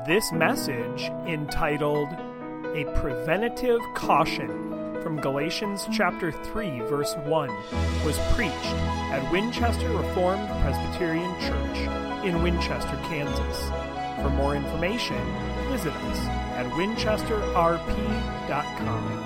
This message, entitled A Preventative Caution from Galatians chapter 3, verse 1, was preached at Winchester Reformed Presbyterian Church in Winchester, Kansas. For more information, visit us at winchesterrp.com.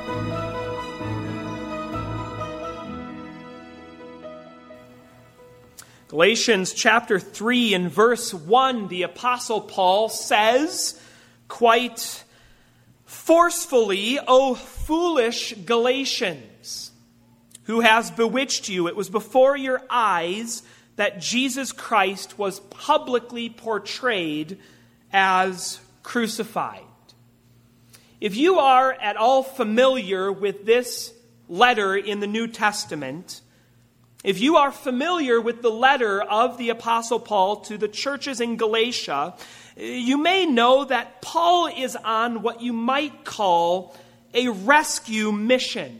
Galatians chapter 3 and verse 1, the Apostle Paul says, quite forcefully, "O foolish Galatians, who has bewitched you? It was before your eyes that Jesus Christ was publicly portrayed as crucified." If you are at all familiar with this letter in the New Testament, if you are familiar with the letter of the Apostle Paul to the churches in Galatia, you may know that Paul is on what you might call a rescue mission.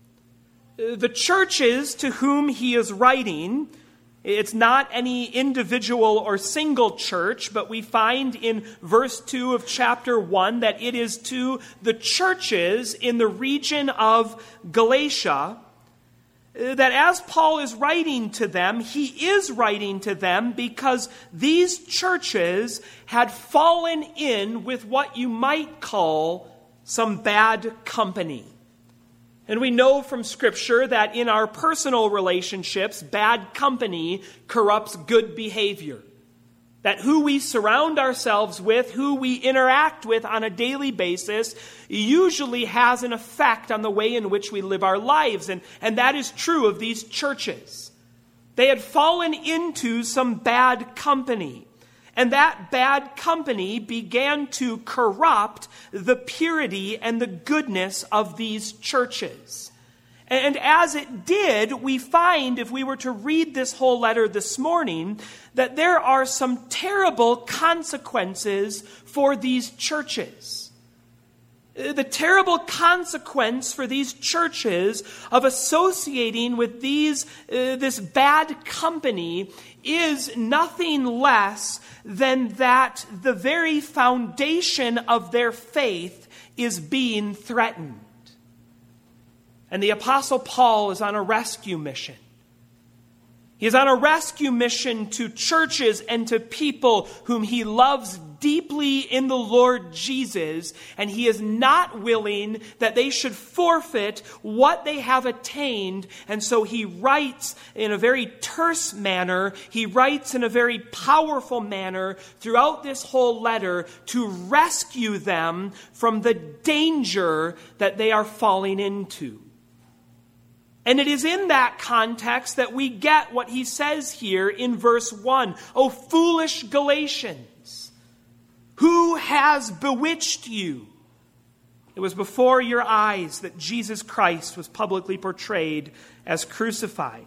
The churches to whom he is writing, it's not any individual or single church, but we find in verse 2 of chapter 1 that it is to the churches in the region of Galatia, that as Paul is writing to them, he is writing to them because these churches had fallen in with what you might call some bad company. And we know from Scripture that in our personal relationships, bad company corrupts good behavior. That who we surround ourselves with, who we interact with on a daily basis, usually has an effect on the way in which we live our lives. And that is true of these churches. They had fallen into some bad company. And that bad company began to corrupt the purity and the goodness of these churches. And as it did, we find, if we were to read this whole letter this morning, that there are some terrible consequences for these churches. The terrible consequence for these churches of associating with this bad company is nothing less than that the very foundation of their faith is being threatened. And the Apostle Paul is on a rescue mission. He is on a rescue mission to churches and to people whom he loves deeply in the Lord Jesus, and he is not willing that they should forfeit what they have attained. And so he writes in a very terse manner, he writes in a very powerful manner throughout this whole letter to rescue them from the danger that they are falling into. And it is in that context that we get what he says here in verse 1. "O foolish Galatians, who has bewitched you? It was before your eyes that Jesus Christ was publicly portrayed as crucified."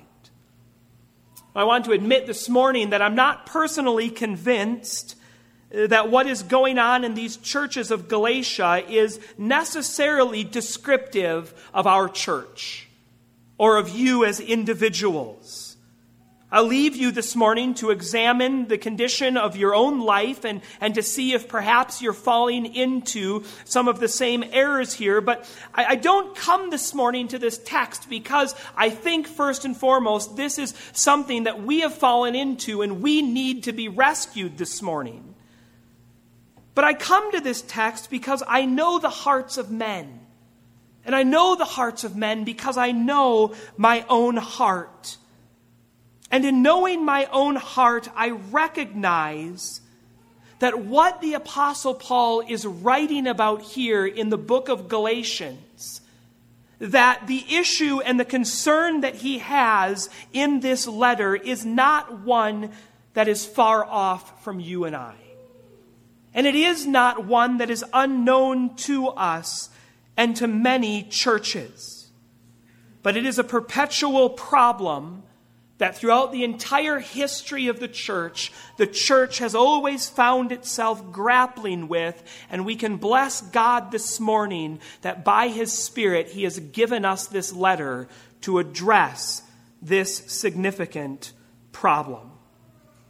I want to admit this morning that I'm not personally convinced that what is going on in these churches of Galatia is necessarily descriptive of our church or of you as individuals. I'll leave you this morning to examine the condition of your own life and to see if perhaps you're falling into some of the same errors here. But I don't come this morning to this text because I think first and foremost this is something that we have fallen into and we need to be rescued this morning. But I come to this text because I know the hearts of men. And I know the hearts of men because I know my own heart. And in knowing my own heart, I recognize that what the Apostle Paul is writing about here in the book of Galatians, that the issue and the concern that he has in this letter is not one that is far off from you and I. And it is not one that is unknown to us and to many churches. But it is a perpetual problem that throughout the entire history of the church has always found itself grappling with, and we can bless God this morning that by His Spirit He has given us this letter to address this significant problem.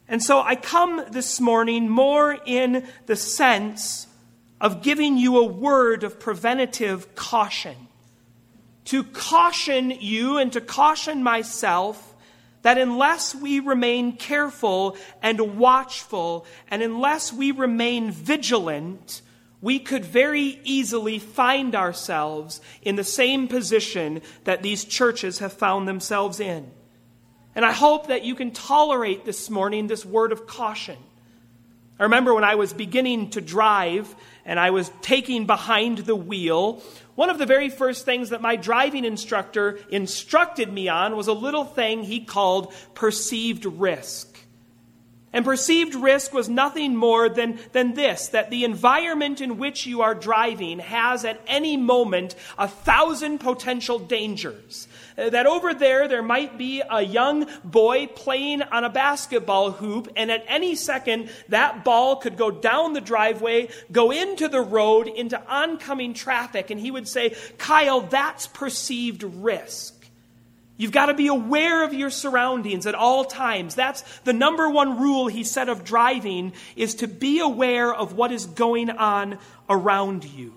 And so I come this morning more in the sense of giving you a word of preventative caution. To caution you and to caution myself that unless we remain careful and watchful, and unless we remain vigilant, we could very easily find ourselves in the same position that these churches have found themselves in. And I hope that you can tolerate this morning this word of caution. I remember when I was beginning to drive and I was taking behind the wheel, one of the very first things that my driving instructor instructed me on was a little thing he called perceived risk. And perceived risk was nothing more than this, that the environment in which you are driving has at any moment 1,000 potential dangers. That over there might be a young boy playing on a basketball hoop, and at any second that ball could go down the driveway, go into the road, into oncoming traffic, and he would say, "Kyle, that's perceived risk." You've got to be aware of your surroundings at all times. That's the number one rule, he said, of driving, is to be aware of what is going on around you.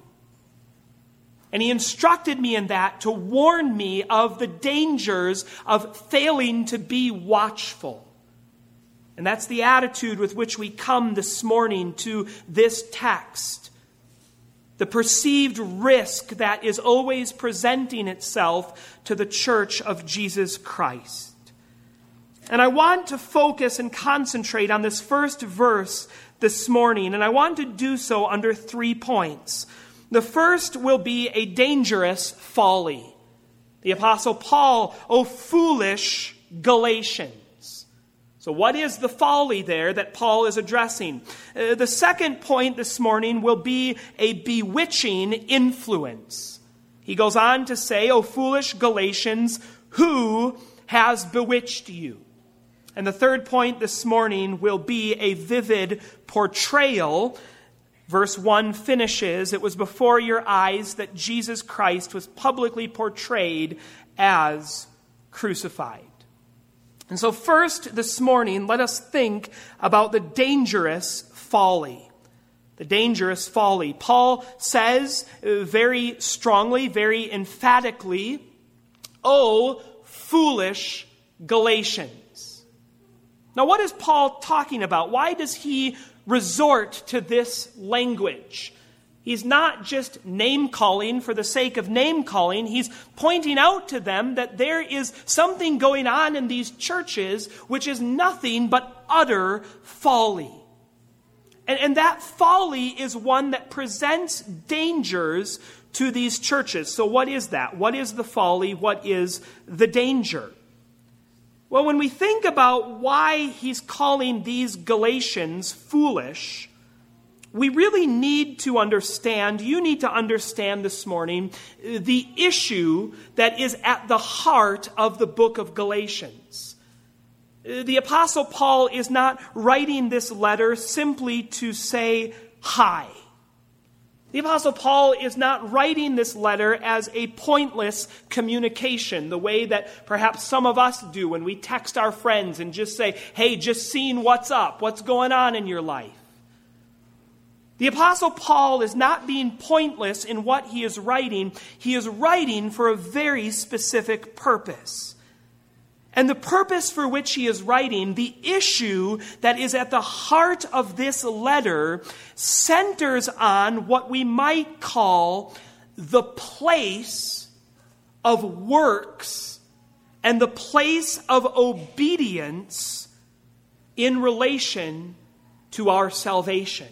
And he instructed me in that to warn me of the dangers of failing to be watchful. And that's the attitude with which we come this morning to this text. The perceived risk that is always presenting itself to the church of Jesus Christ. And I want to focus and concentrate on this first verse this morning, and I want to do so under 3 points. The first will be a dangerous folly. The Apostle Paul, "O foolish Galatians." So what is the folly there that Paul is addressing? The second point this morning will be a bewitching influence. He goes on to say, "O foolish Galatians, who has bewitched you?" And the third point this morning will be a vivid portrayal. Verse 1 finishes, "It was before your eyes that Jesus Christ was publicly portrayed as crucified." And so first this morning, let us think about the dangerous folly. The dangerous folly. Paul says very strongly, very emphatically, "O foolish Galatians." Now what is Paul talking about? Why does he resort to this language? He's not just name-calling for the sake of name-calling. He's pointing out to them that there is something going on in these churches which is nothing but utter folly. And that folly is one that presents dangers to these churches. So what is that? What is the folly? What is the danger? Well, when we think about why he's calling these Galatians foolish, we really need to understand, you need to understand this morning, the issue that is at the heart of the book of Galatians. The Apostle Paul is not writing this letter simply to say hi. The Apostle Paul is not writing this letter as a pointless communication, the way that perhaps some of us do when we text our friends and just say, "Hey, just seeing what's up, what's going on in your life." The Apostle Paul is not being pointless in what he is writing. He is writing for a very specific purpose. And the purpose for which he is writing, the issue that is at the heart of this letter, centers on what we might call the place of works and the place of obedience in relation to our salvation.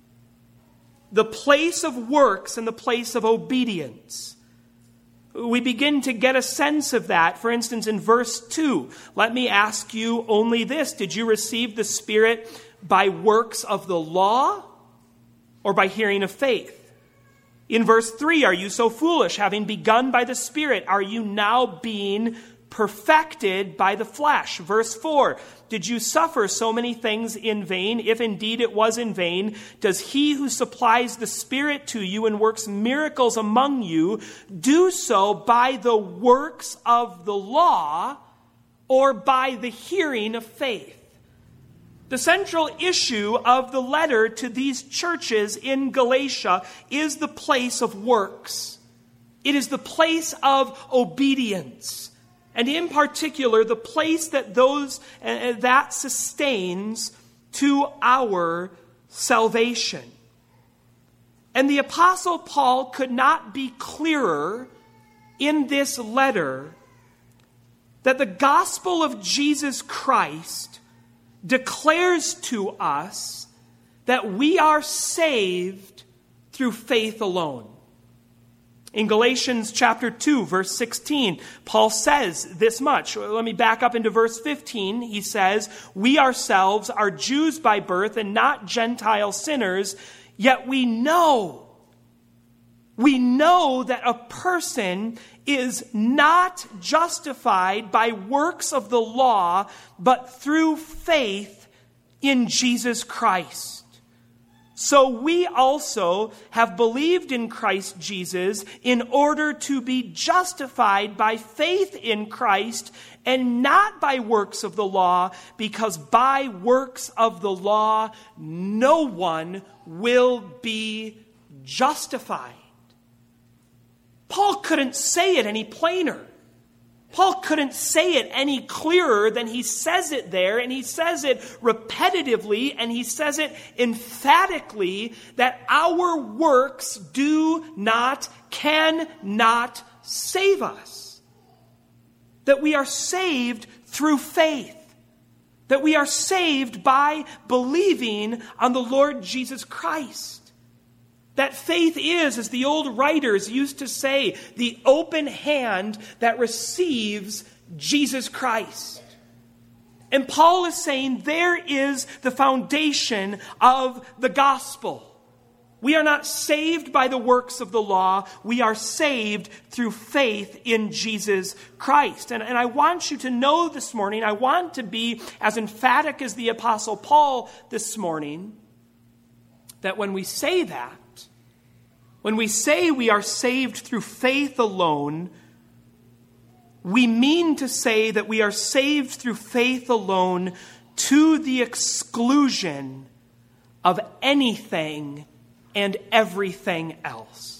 The place of works and the place of obedience. We begin to get a sense of that. For instance, in verse 2, "Let me ask you only this. Did you receive the Spirit by works of the law or by hearing of faith?" In verse 3, "Are you so foolish? Having begun by the Spirit, are you now being perfected by the flesh?" Verse 4, "Did you suffer so many things in vain? If indeed it was in vain, does he who supplies the Spirit to you and works miracles among you do so by the works of the law or by the hearing of faith?" The central issue of the letter to these churches in Galatia is the place of works. It is the place of obedience. And in particular, the place that that sustains to our salvation. And the Apostle Paul could not be clearer in this letter that the gospel of Jesus Christ declares to us that we are saved through faith alone. In Galatians chapter 2, verse 16, Paul says this much. Let me back up into verse 15. He says, "We ourselves are Jews by birth and not Gentile sinners, yet we know that a person is not justified by works of the law, but through faith in Jesus Christ. So we also have believed in Christ Jesus in order to be justified by faith in Christ and not by works of the law, because by works of the law no one will be justified." Paul couldn't say it any plainer. Paul couldn't say it any clearer than he says it there, and he says it repetitively, and he says it emphatically, that our works cannot save us. That we are saved through faith. That we are saved by believing on the Lord Jesus Christ. That faith is, as the old writers used to say, the open hand that receives Jesus Christ. And Paul is saying there is the foundation of the gospel. We are not saved by the works of the law. We are saved through faith in Jesus Christ. And I want you to know this morning, I want to be as emphatic as the Apostle Paul this morning, that when we say that, when we say we are saved through faith alone, we mean to say that we are saved through faith alone to the exclusion of anything and everything else.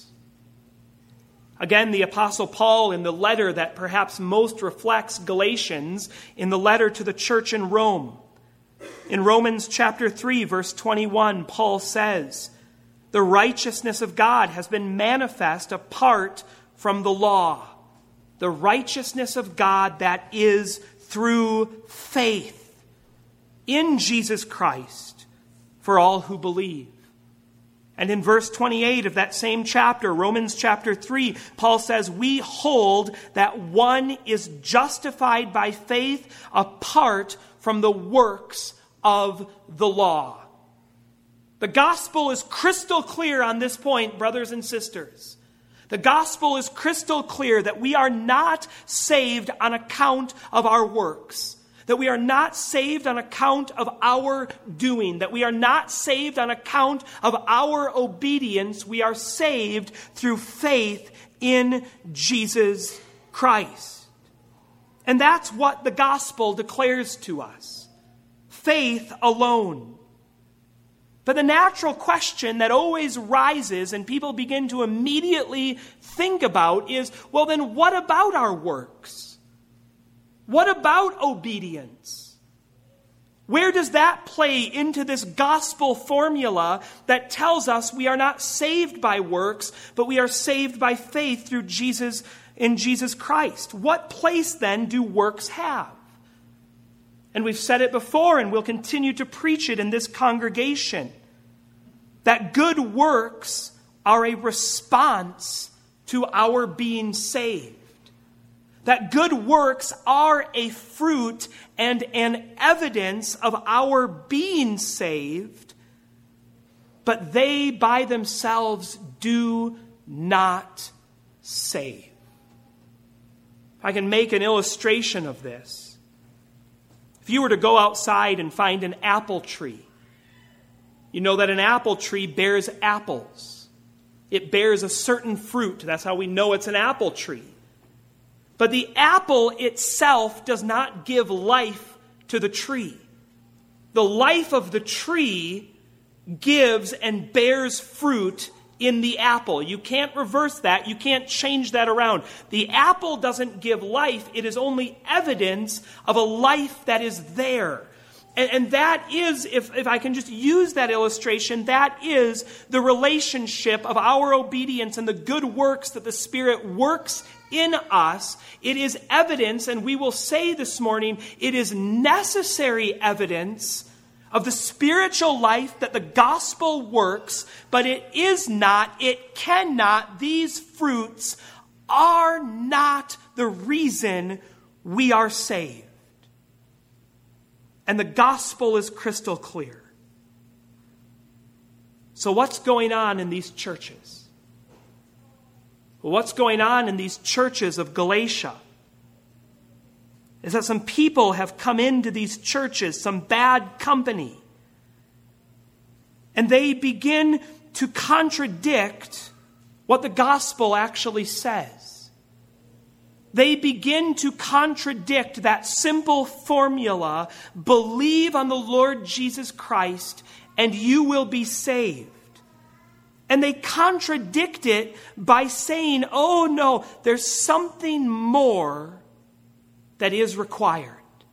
Again, the Apostle Paul, in the letter that perhaps most reflects Galatians, in the letter to the church in Rome, in Romans chapter 3, verse 21, Paul says, "The righteousness of God has been manifest apart from the law." The righteousness of God that is through faith in Jesus Christ for all who believe. And in verse 28 of that same chapter, Romans chapter 3, Paul says, "We hold that one is justified by faith apart from the works of the law." The gospel is crystal clear on this point, brothers and sisters. The gospel is crystal clear that we are not saved on account of our works. That we are not saved on account of our doing. That we are not saved on account of our obedience. We are saved through faith in Jesus Christ. And that's what the gospel declares to us. Faith alone. But the natural question that always rises and people begin to immediately think about is, well, then what about our works? What about obedience? Where does that play into this gospel formula that tells us we are not saved by works, but we are saved by faith through Jesus in Jesus Christ? What place then do works have? And we've said it before, and we'll continue to preach it in this congregation, that good works are a response to our being saved. That good works are a fruit and an evidence of our being saved, but they by themselves do not save. If I can make an illustration of this, if you were to go outside and find an apple tree, you know that an apple tree bears apples. It bears a certain fruit. That's how we know it's an apple tree. But the apple itself does not give life to the tree. the life of the tree gives and bears fruit in the apple. You can't reverse that. You can't change that around. The apple doesn't give life. It is only evidence of a life that is there. And that is, if I can just use that illustration, that is the relationship of our obedience and the good works that the Spirit works in us. It is evidence, and we will say this morning, it is necessary evidence of the spiritual life that the gospel works, but it cannot, these fruits are not the reason we are saved. And the gospel is crystal clear. So what's going on in these churches? Well, what's going on in these churches of Galatia is that some people have come into these churches, some bad company, and they begin to contradict what the gospel actually says. They begin to contradict that simple formula, believe on the Lord Jesus Christ and you will be saved. And they contradict it by saying, oh no, there's something more that is required.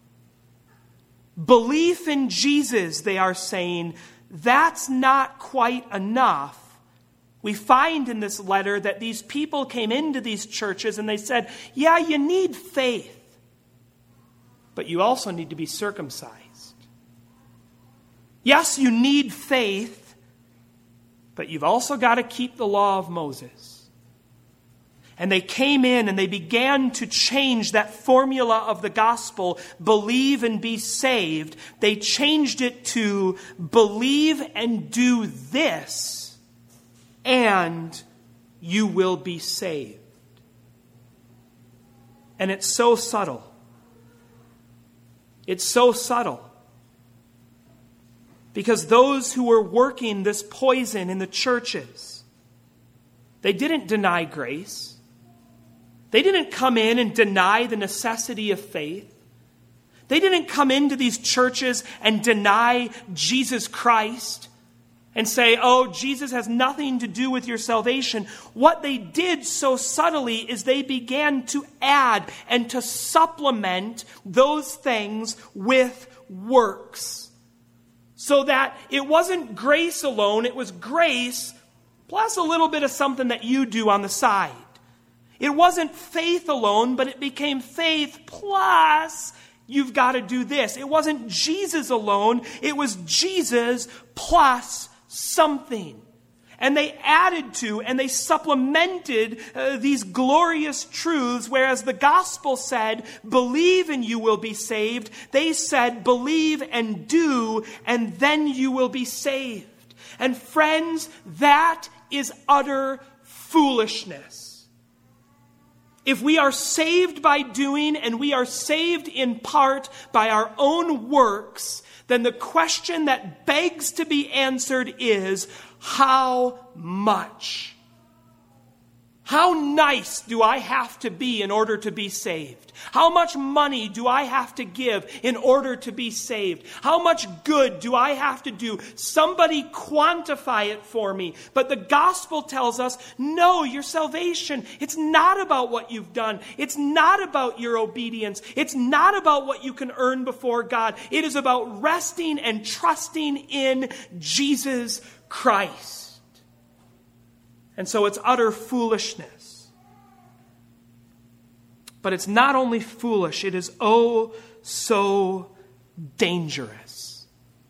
Belief in Jesus, they are saying, that's not quite enough. We find in this letter that these people came into these churches and they said, yeah, you need faith, but you also need to be circumcised. Yes, you need faith, but you've also got to keep the law of Moses. And they came in and they began to change that formula of the gospel, believe and be saved. They changed it to believe and do this, and you will be saved. And it's so subtle. It's so subtle. Because those who were working this poison in the churches, they didn't deny grace. They didn't come in and deny the necessity of faith. They didn't come into these churches and deny Jesus Christ and say, oh, Jesus has nothing to do with your salvation. What they did so subtly is they began to add and to supplement those things with works. So that it wasn't grace alone, it was grace plus a little bit of something that you do on the side. It wasn't faith alone, but it became faith plus you've got to do this. It wasn't Jesus alone, it was Jesus plus something. And they added to and they supplemented these glorious truths, whereas the gospel said, believe and you will be saved. They said, believe and do, and then you will be saved. And friends, that is utter foolishness. If we are saved by doing and we are saved in part by our own works, then the question that begs to be answered is, how much? How nice do I have to be in order to be saved? How much money do I have to give in order to be saved? How much good do I have to do? Somebody quantify it for me. But the gospel tells us, no, your salvation, it's not about what you've done. It's not about your obedience. It's not about what you can earn before God. It is about resting and trusting in Jesus Christ. And so it's utter foolishness. But it's not only foolish, it is oh so dangerous.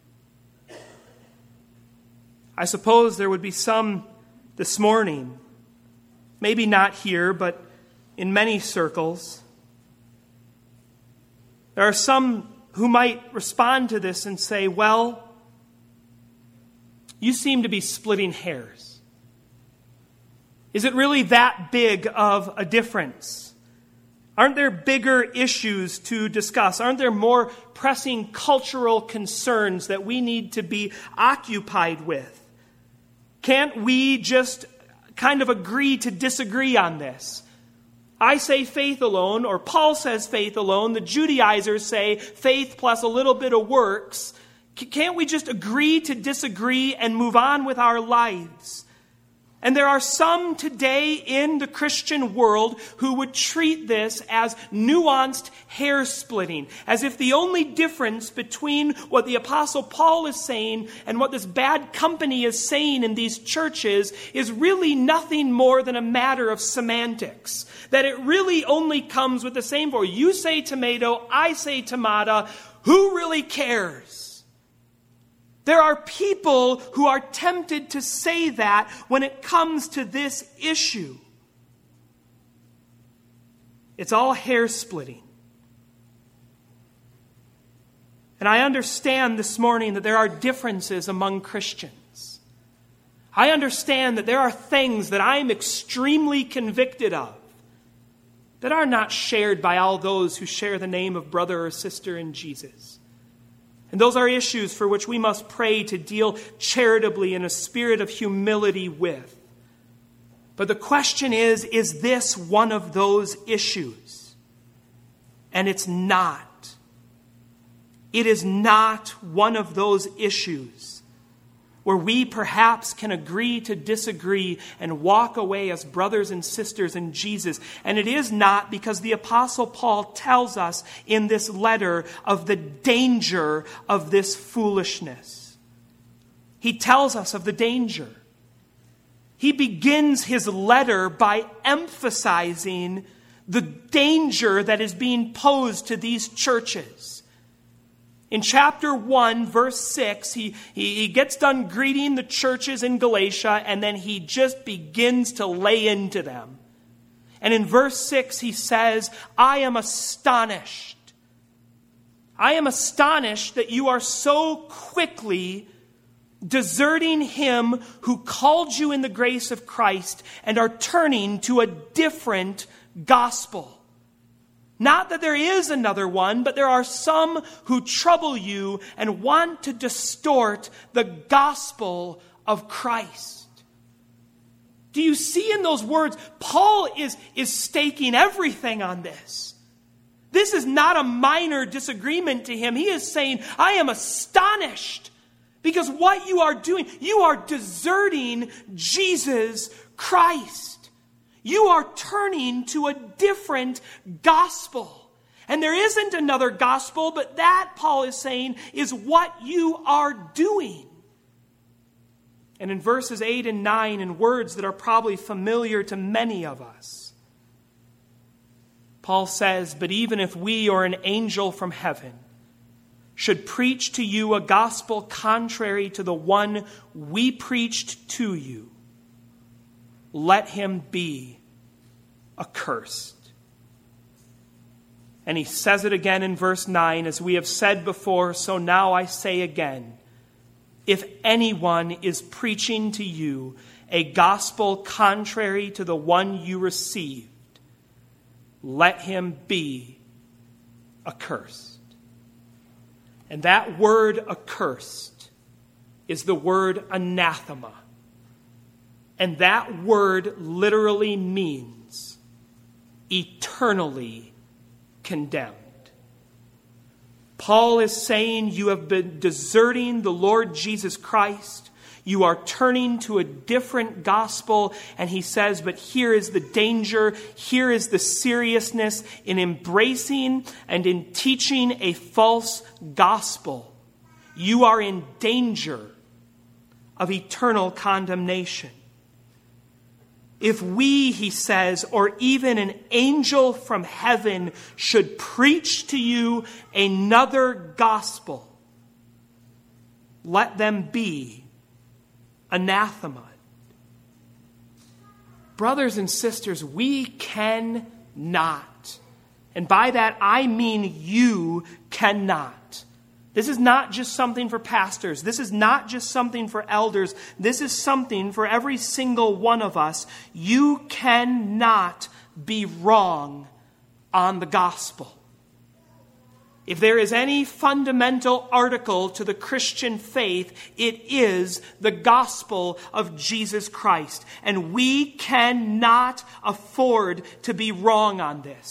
I suppose there would be some this morning, maybe not here, but in many circles. There are some who might respond to this and say, well, you seem to be splitting hairs. Is it really that big of a difference? Aren't there bigger issues to discuss? Aren't there more pressing cultural concerns that we need to be occupied with? Can't we just kind of agree to disagree on this? I say faith alone, or Paul says faith alone. The Judaizers say faith plus a little bit of works Can't we just agree to disagree and move on with our lives? And there are some today in the Christian world who would treat this as nuanced hair splitting, as if the only difference between what the Apostle Paul is saying and what this bad company is saying in these churches is really nothing more than a matter of semantics. That it really only comes with the same voice. You say tomato, I say tomato. Who really cares? There are people who are tempted to say that when it comes to this issue. It's all hair splitting. And I understand this morning that there are differences among Christians. I understand that there are things that I am extremely convicted of that are not shared by all those who share the name of brother or sister in Jesus. And those are issues for which we must pray to deal charitably in a spirit of humility with. But the question is this one of those issues? And it's not. It is not one of those issues where we perhaps can agree to disagree and walk away as brothers and sisters in Jesus. And it is not, because the Apostle Paul tells us in this letter of the danger of this foolishness. He tells us of the danger. He begins his letter by emphasizing the danger that is being posed to these churches. In chapter 1, verse 6, he gets done greeting the churches in Galatia, and then he just begins to lay into them. And in verse 6, he says, I am astonished. I am astonished that you are so quickly deserting him who called you in the grace of Christ and are turning to a different gospel. Not that there is another one, but there are some who trouble you and want to distort the gospel of Christ. Do you see in those words, Paul is staking everything on this. This is not a minor disagreement to him. He is saying, I am astonished because what you are doing, you are deserting Jesus Christ. You are turning to a different gospel. And there isn't another gospel, but that, Paul is saying, is what you are doing. And in verses 8 and 9, in words that are probably familiar to many of us, Paul says, but even if we or an angel from heaven should preach to you a gospel contrary to the one we preached to you, let him be accursed. And he says it again in verse 9, as we have said before, so now I say again, if anyone is preaching to you a gospel contrary to the one you received, let him be accursed. And that word accursed is the word anathema. And that word literally means eternally condemned. Paul is saying you have been deserting the Lord Jesus Christ. You are turning to a different gospel. And he says, but here is the danger. Here is the seriousness in embracing and in teaching a false gospel. You are in danger of eternal condemnation. If we, he says, or even an angel from heaven should preach to you another gospel, let them be anathema. Brothers and sisters, we cannot, and by that I mean you cannot. This is not just something for pastors. This is not just something for elders. This is something for every single one of us. You cannot be wrong on the gospel. If there is any fundamental article to the Christian faith, it is the gospel of Jesus Christ. And we cannot afford to be wrong on this.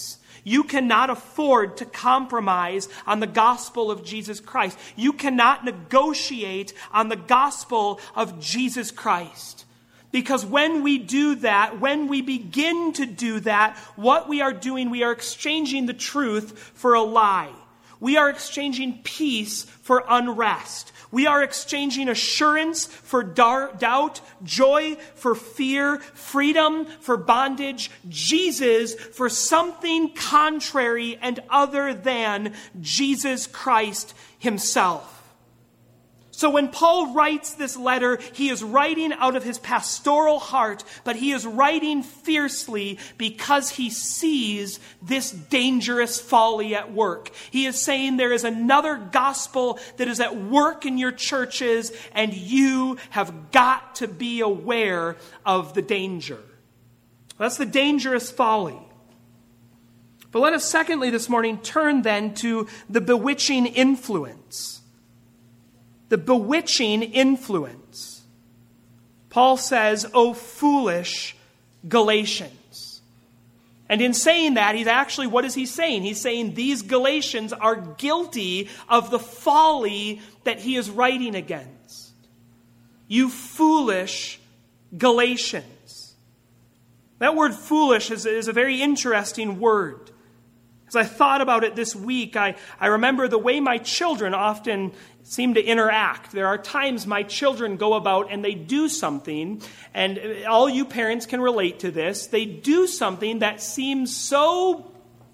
You cannot afford to compromise on the gospel of Jesus Christ. You cannot negotiate on the gospel of Jesus Christ. Because when we do that, when we begin to do that, what we are doing, we are exchanging the truth for a lie. We are exchanging peace for unrest. We are exchanging assurance for doubt, joy for fear, freedom for bondage, Jesus for something contrary and other than Jesus Christ himself. So when Paul writes this letter, he is writing out of his pastoral heart, but he is writing fiercely because he sees this dangerous folly at work. He is saying there is another gospel that is at work in your churches, and you have got to be aware of the danger. That's the dangerous folly. But let us secondly this morning turn then to the bewitching influence. The bewitching influence. Paul says, "O foolish Galatians." And in saying that, what is he saying? He's saying these Galatians are guilty of the folly that he is writing against. You foolish Galatians. That word foolish is a very interesting word. As I thought about it this week, I remember the way my children often seem to interact. There are times my children go about and they do something, and all you parents can relate to this. They do something that seems so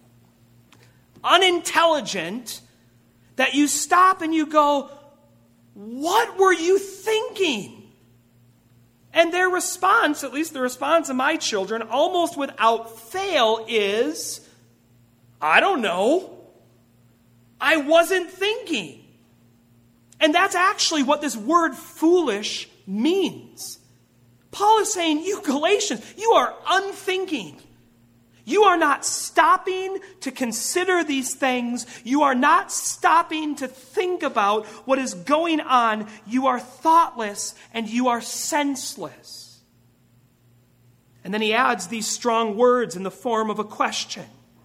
unintelligent that you stop and you go, "What were you thinking?" And their response, at least the response of my children, almost without fail is, "I don't know. I wasn't thinking." And that's actually what this word foolish means. Paul is saying, you Galatians, you are unthinking. You are not stopping to consider these things. You are not stopping to think about what is going on. You are thoughtless and you are senseless. And then he adds these strong words in the form of a question.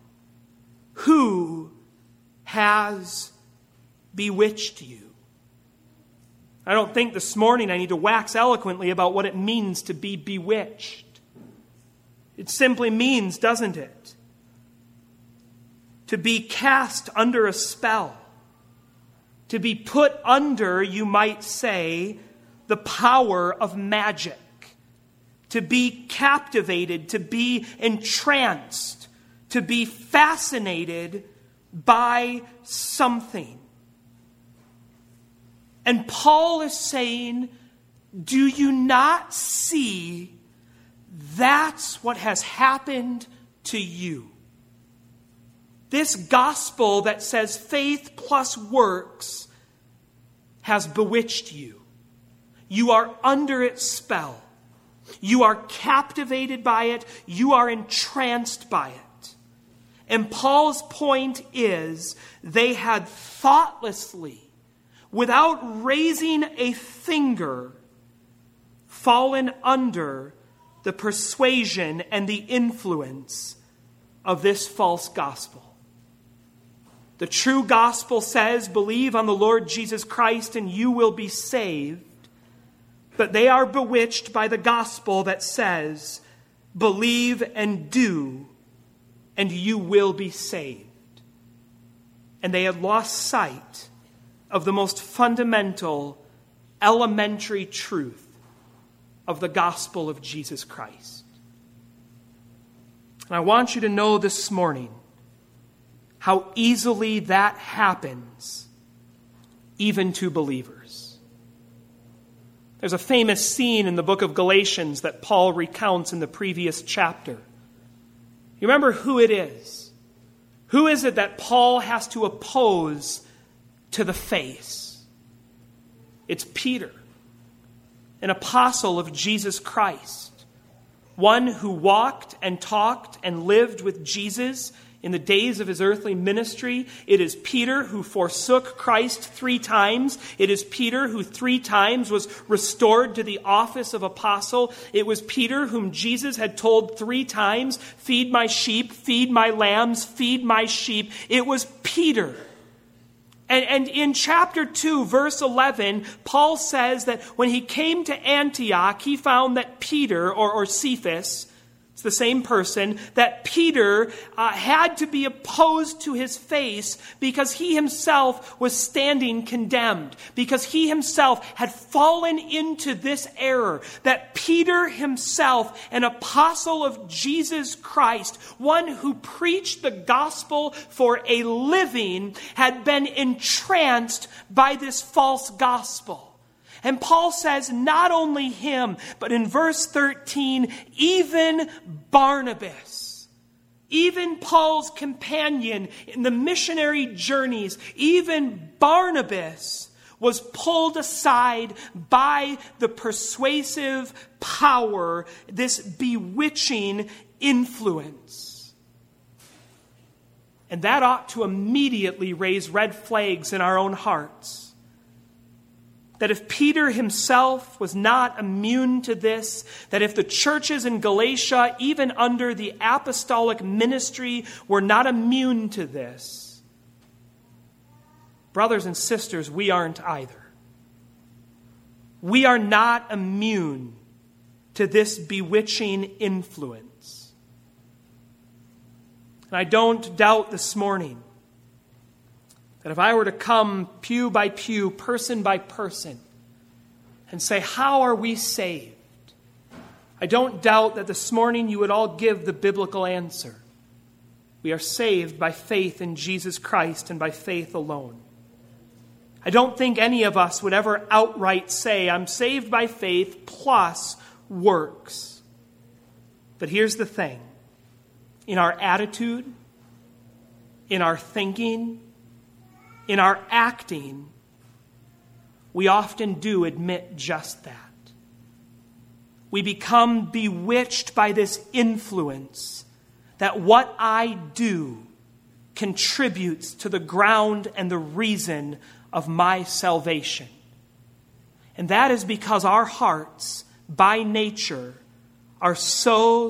Who has bewitched you? I don't think this morning I need to wax eloquently about what it means to be bewitched. It simply means, doesn't it, to be cast under a spell. To be put under, you might say, the power of magic. To be captivated, to be entranced, to be fascinated by something. And Paul is saying, do you not see that's what has happened to you? This gospel that says faith plus works has bewitched you. You are under its spell. You are captivated by it. You are entranced by it. And Paul's point is, they had thoughtlessly, without raising a finger, fallen under the persuasion and the influence of this false gospel. The true gospel says, believe on the Lord Jesus Christ and you will be saved. But they are bewitched by the gospel that says, believe and do, and you will be saved. And they had lost sight of the most fundamental, elementary truth of the gospel of Jesus Christ. And I want you to know this morning how easily that happens, even to believers. There's a famous scene in the book of Galatians that Paul recounts in the previous chapter. You remember who it is? Who is it that Paul has to oppose to the face? It's Peter, an apostle of Jesus Christ, one who walked and talked and lived with Jesus in the days of his earthly ministry. It is Peter who forsook Christ 3 times. It is Peter who 3 times was restored to the office of apostle. It was Peter whom Jesus had told 3 times, feed my sheep, feed my lambs, feed my sheep. It was Peter. And in chapter 2, verse 11, Paul says that when he came to Antioch, he found that Peter, or Cephas, it's the same person, that Peter had to be opposed to his face because he himself was standing condemned, because he himself had fallen into this error, that Peter himself, an apostle of Jesus Christ, one who preached the gospel for a living, had been entranced by this false gospel. And Paul says not only him, but in verse 13, even Barnabas, even Paul's companion in the missionary journeys, even Barnabas was pulled aside by the persuasive power, this bewitching influence. And that ought to immediately raise red flags in our own hearts. That if Peter himself was not immune to this, that if the churches in Galatia, even under the apostolic ministry, were not immune to this, brothers and sisters, we aren't either. We are not immune to this bewitching influence. And I don't doubt this morning that if I were to come pew by pew, person by person, and say, how are we saved? I don't doubt that this morning you would all give the biblical answer. We are saved by faith in Jesus Christ and by faith alone. I don't think any of us would ever outright say, I'm saved by faith plus works. But here's the thing. In our attitude, in our thinking, in our acting, we often do admit just that. We become bewitched by this influence that what I do contributes to the ground and the reason of my salvation. And that is because our hearts, by nature, are so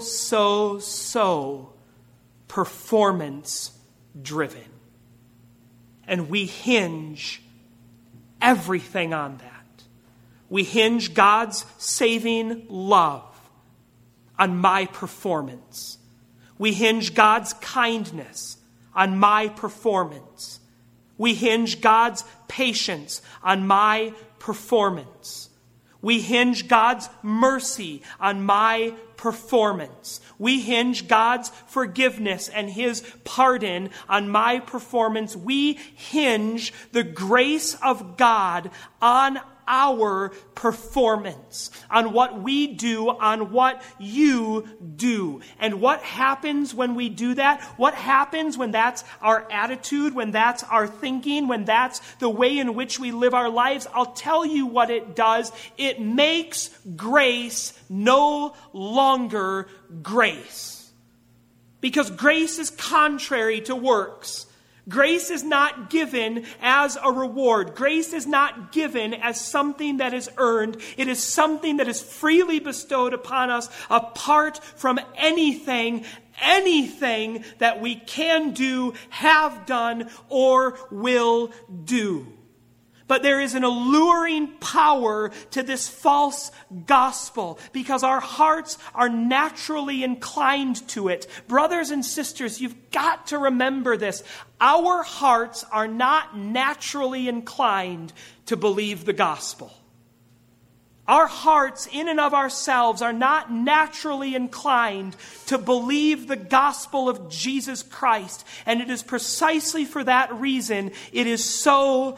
performance-driven. And we hinge everything on that. We hinge God's saving love on my performance. We hinge God's kindness on my performance. We hinge God's patience on my performance. We hinge God's mercy on my performance. We hinge God's forgiveness and His pardon on my performance. We hinge the grace of God on our performance, on what we do, on what you do. And what happens when we do that? What happens when that's our attitude, when that's our thinking, when that's the way in which we live our lives? I'll tell you what it does. It makes grace no longer grace. Because grace is contrary to works. Grace is not given as a reward. Grace is not given as something that is earned. It is something that is freely bestowed upon us apart from anything that we can do, have done, or will do. But there is an alluring power to this false gospel because our hearts are naturally inclined to it. Brothers and sisters, you've got to remember this. Our hearts are not naturally inclined to believe the gospel. Our hearts, in and of ourselves, are not naturally inclined to believe the gospel of Jesus Christ. And it is precisely for that reason it is so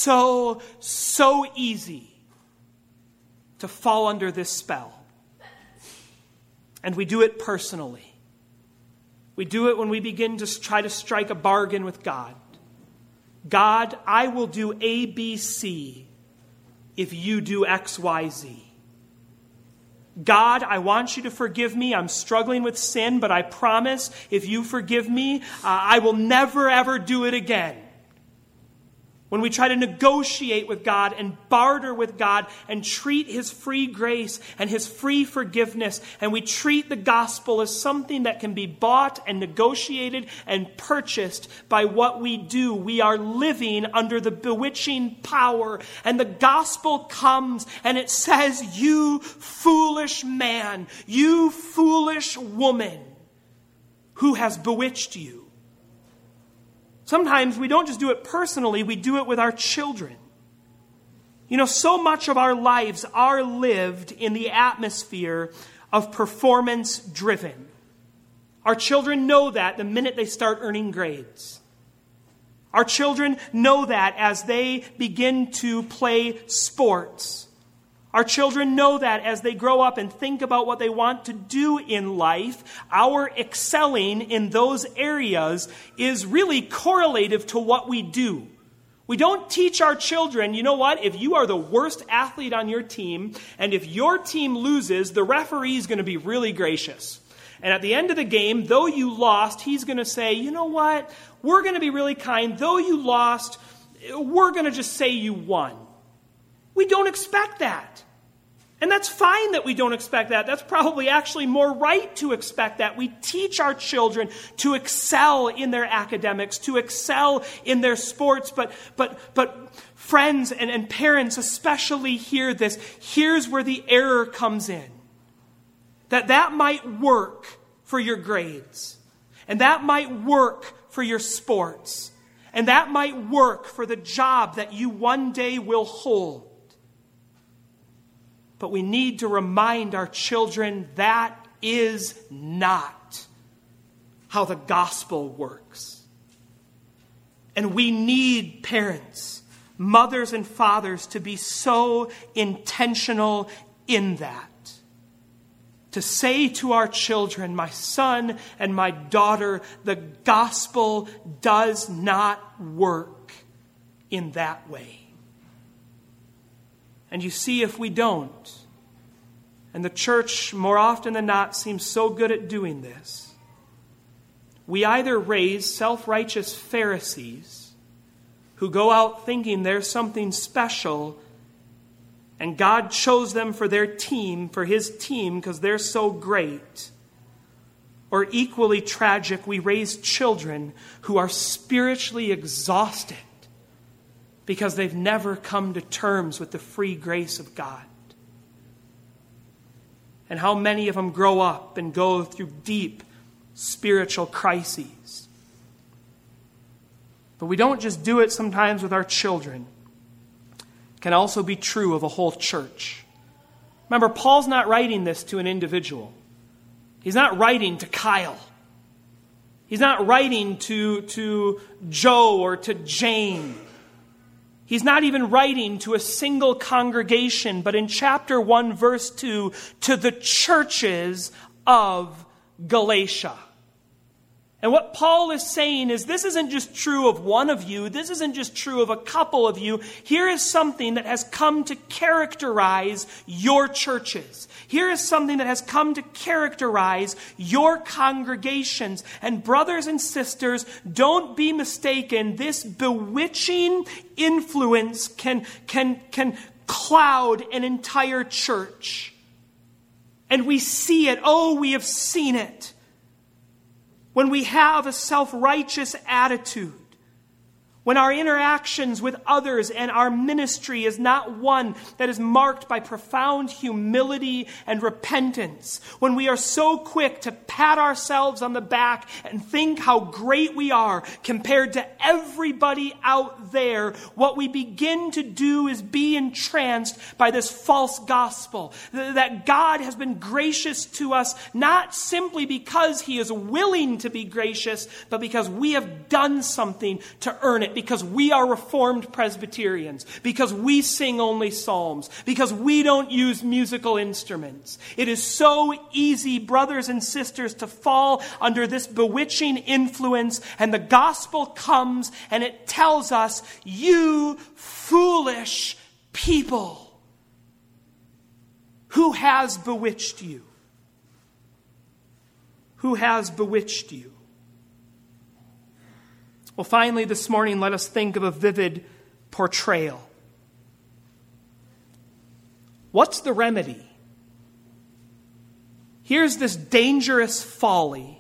easy to fall under this spell. And we do it personally. We do it when we begin to try to strike a bargain with God. God, I will do A, B, C if you do X, Y, Z. God, I want you to forgive me. I'm struggling with sin, but I promise if you forgive me, I will never, ever do it again. When we try to negotiate with God and barter with God and treat his free grace and his free forgiveness, and we treat the gospel as something that can be bought and negotiated and purchased by what we do, we are living under the bewitching power. And the gospel comes and it says, you foolish man, you foolish woman, who has bewitched you? Sometimes we don't just do it personally, we do it with our children. You know, so much of our lives are lived in the atmosphere of performance driven. Our children know that the minute they start earning grades. Our children know that as they begin to play sports. Our children know that as they grow up and think about what they want to do in life. Our excelling in those areas is really correlative to what we do. We don't teach our children, you know what, if you are the worst athlete on your team, and if your team loses, the referee is going to be really gracious. And at the end of the game, though you lost, he's going to say, you know what, we're going to be really kind. Though you lost, we're going to just say you won. We don't expect that. And that's fine that we don't expect that. That's probably actually more right to expect that. We teach our children to excel in their academics, to excel in their sports. But friends and parents especially hear this. Here's where the error comes in. That might work for your grades. And that might work for your sports. And that might work for the job that you one day will hold. But we need to remind our children that is not how the gospel works. And we need parents, mothers and fathers, to be so intentional in that. To say to our children, my son and my daughter, the gospel does not work in that way. And you see, if we don't, and the church more often than not seems so good at doing this, we either raise self-righteous Pharisees who go out thinking they're something special and God chose them for their team, for his team, because they're so great. Or equally tragic, we raise children who are spiritually exhausted because they've never come to terms with the free grace of God. And how many of them grow up and go through deep spiritual crises. But we don't just do it sometimes with our children. It can also be true of a whole church. Remember, Paul's not writing this to an individual. He's not writing to Kyle. He's not writing to Joe or to Jane. He's not even writing to a single congregation, but in chapter 1, verse 2, to the churches of Galatia. And what Paul is saying is this isn't just true of one of you. This isn't just true of a couple of you. Here is something that has come to characterize your churches. Here is something that has come to characterize your congregations. And brothers and sisters, don't be mistaken. This bewitching influence can cloud an entire church. And we see it. Oh, we have seen it. When we have a self-righteous attitude, when our interactions with others and our ministry is not one that is marked by profound humility and repentance, when we are so quick to pat ourselves on the back and think how great we are compared to everybody out there, what we begin to do is be entranced by this false gospel, that God has been gracious to us, not simply because he is willing to be gracious, but because we have done something to earn it. Because we are Reformed Presbyterians, because we sing only psalms, because we don't use musical instruments. It is so easy, brothers and sisters, to fall under this bewitching influence, and the gospel comes and it tells us, you foolish people Who has bewitched you? Who has bewitched you? Well, finally, this morning, let us think of a vivid portrayal. What's the remedy? Here's this dangerous folly.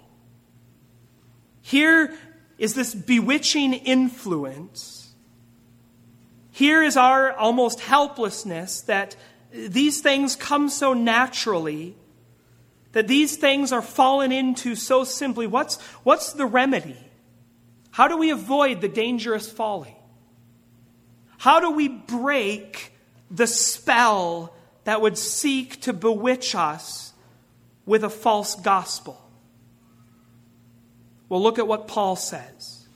Here is this bewitching influence. Here is our almost helplessness that these things come so naturally, that these things are fallen into so simply. What's the remedy? How do we avoid the dangerous folly? How do we break the spell that would seek to bewitch us with a false gospel? Well, look at what Paul says.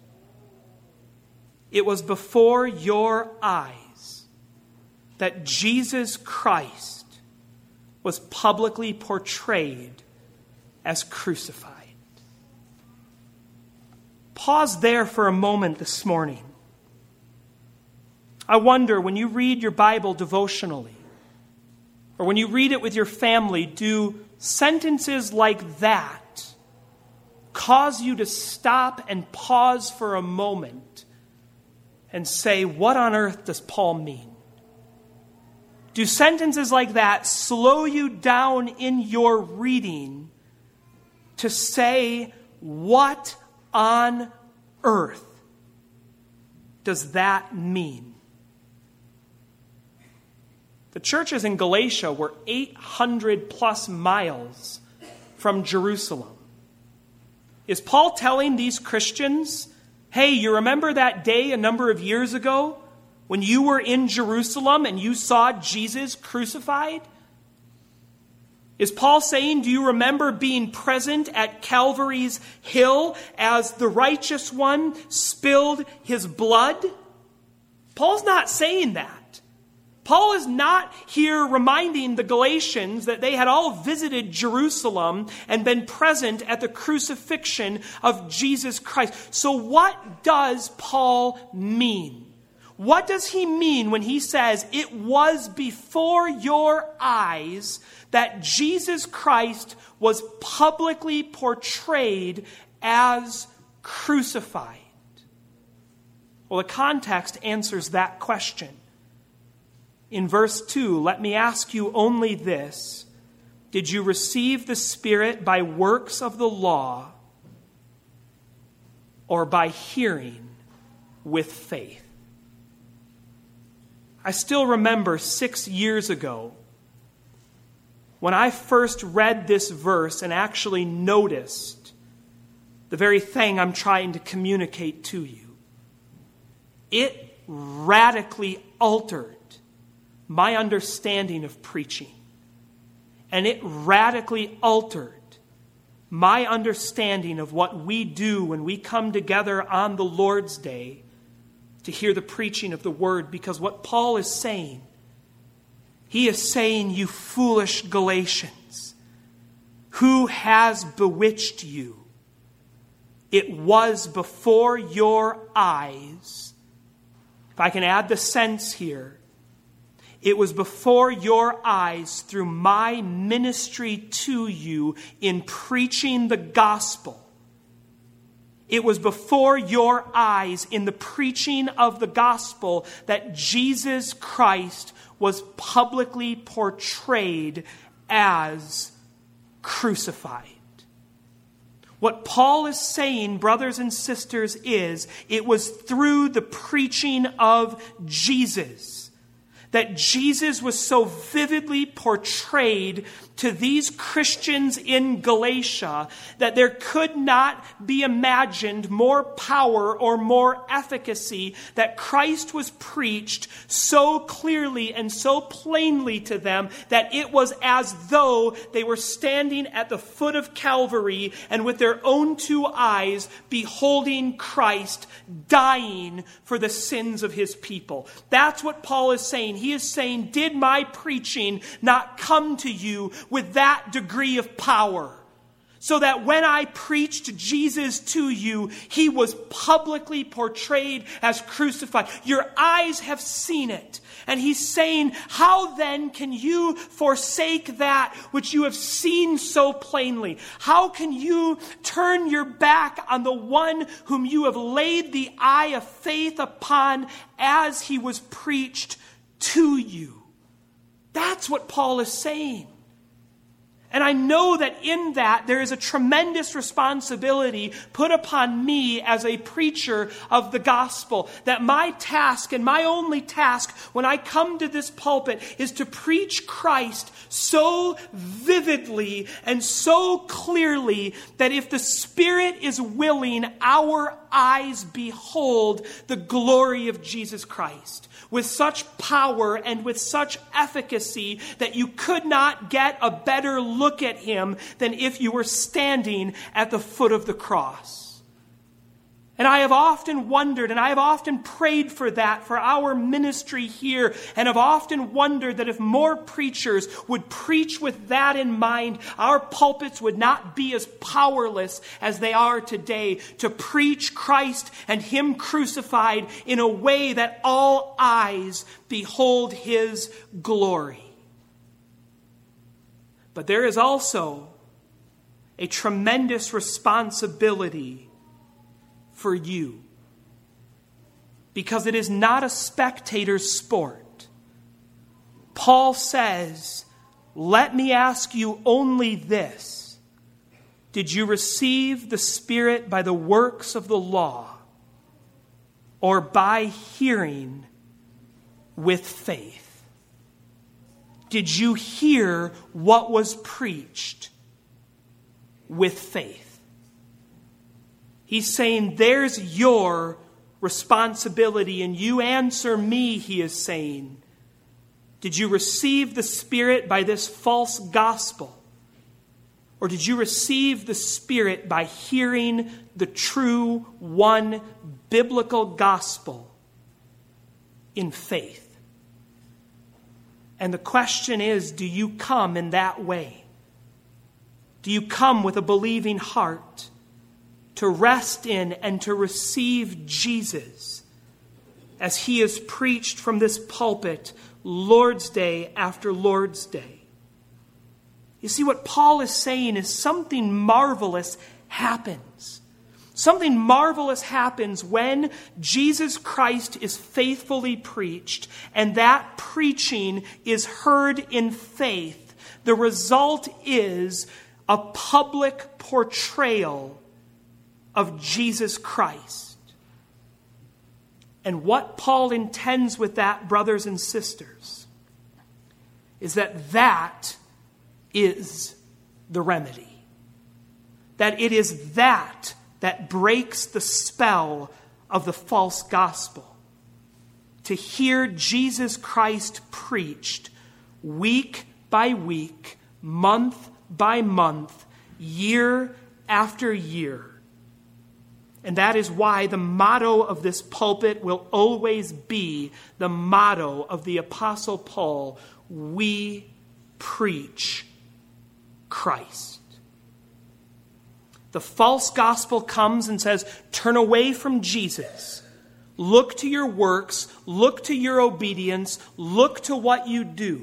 It was before your eyes that Jesus Christ was publicly portrayed as crucified. Pause there for a moment this morning. I wonder, when you read your Bible devotionally, or when you read it with your family, do sentences like that cause you to stop and pause for a moment and say, what on earth does Paul mean? Do sentences like that slow you down in your reading to say, what on earth does that mean? The churches in Galatia were 800 plus miles from Jerusalem. Is Paul telling these Christians, hey, you remember that day a number of years ago when you were in Jerusalem and you saw Jesus crucified? Is Paul saying, do you remember being present at Calvary's hill as the righteous one spilled his blood? Paul's not saying that. Paul is not here reminding the Galatians that they had all visited Jerusalem and been present at the crucifixion of Jesus Christ. So what does Paul mean? What does he mean when he says, it was before your eyes that Jesus Christ was publicly portrayed as crucified? Well, the context answers that question. In verse 2, let me ask you only this. Did you receive the Spirit by works of the law or by hearing with faith? I still remember 6 years ago when I first read this verse and actually noticed the very thing I'm trying to communicate to you. It radically altered my understanding of preaching. And it radically altered my understanding of what we do when we come together on the Lord's Day to hear the preaching of the Word. Because what Paul is saying, he is saying, you foolish Galatians, who has bewitched you? It was before your eyes. If I can add the sense here, it was before your eyes through my ministry to you in preaching the gospel. It was before your eyes in the preaching of the gospel that Jesus Christ was publicly portrayed as crucified. What Paul is saying, brothers and sisters, is it was through the preaching of Jesus that Jesus was so vividly portrayed to these Christians in Galatia that there could not be imagined more power or more efficacy, that Christ was preached so clearly and so plainly to them that it was as though they were standing at the foot of Calvary and with their own two eyes beholding Christ dying for the sins of his people. That's what Paul is saying. He is saying, did my preaching not come to you with that degree of power? so that when I preached Jesus to you, he was publicly portrayed as crucified. Your eyes have seen it. And he's saying, how then can you forsake that which you have seen so plainly? How can you turn your back on the one whom you have laid the eye of faith upon as he was preached to you? That's what Paul is saying. And I know that in that there is a tremendous responsibility put upon me as a preacher of the gospel. That my task and my only task when I come to this pulpit is to preach Christ so vividly and so clearly that if the Spirit is willing, our eyes behold the glory of Jesus Christ. With such power and with such efficacy that you could not get a better look at him than if you were standing at the foot of the cross. And I have often wondered, and I have often prayed for that, for our ministry here, and have often wondered that if more preachers would preach with that in mind, our pulpits would not be as powerless as they are today to preach Christ and him crucified in a way that all eyes behold his glory. But there is also a tremendous responsibility for you, because it is not a spectator's sport. Paul says, let me ask you only this: did you receive the Spirit by the works of the law, or by hearing with faith? Did you hear what was preached with faith? He's saying there's your responsibility, and you answer me, he is saying. Did you receive the Spirit by this false gospel? Or did you receive the Spirit by hearing the true one biblical gospel in faith? And the question is, do you come in that way? Do you come with a believing heart to rest in and to receive Jesus as he is preached from this pulpit Lord's Day after Lord's Day? You see, what Paul is saying is something marvelous happens. Something marvelous happens when Jesus Christ is faithfully preached and that preaching is heard in faith. The result is a public portrayal of Jesus Christ. And what Paul intends with that, brothers and sisters, is that is the remedy. That it is that breaks the spell of the false gospel. To hear Jesus Christ preached week by week, month by month, year after year. And that is why the motto of this pulpit will always be the motto of the Apostle Paul: we preach Christ. The false gospel comes and says, turn away from Jesus. Look to your works. Look to your obedience. Look to what you do.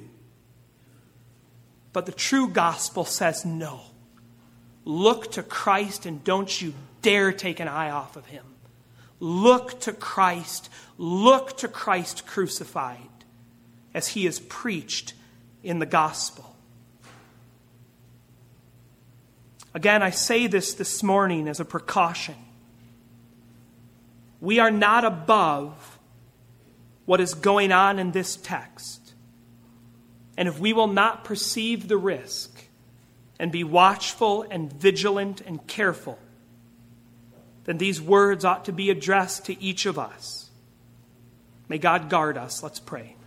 But the true gospel says, no. Look to Christ and don't you dare take an eye off of him. Look to Christ. Look to Christ crucified as he is preached in the gospel. Again, I say this morning as a precaution. We are not above what is going on in this text. And if we will not perceive the risk and be watchful and vigilant and careful, then these words ought to be addressed to each of us. May God guard us. Let's pray.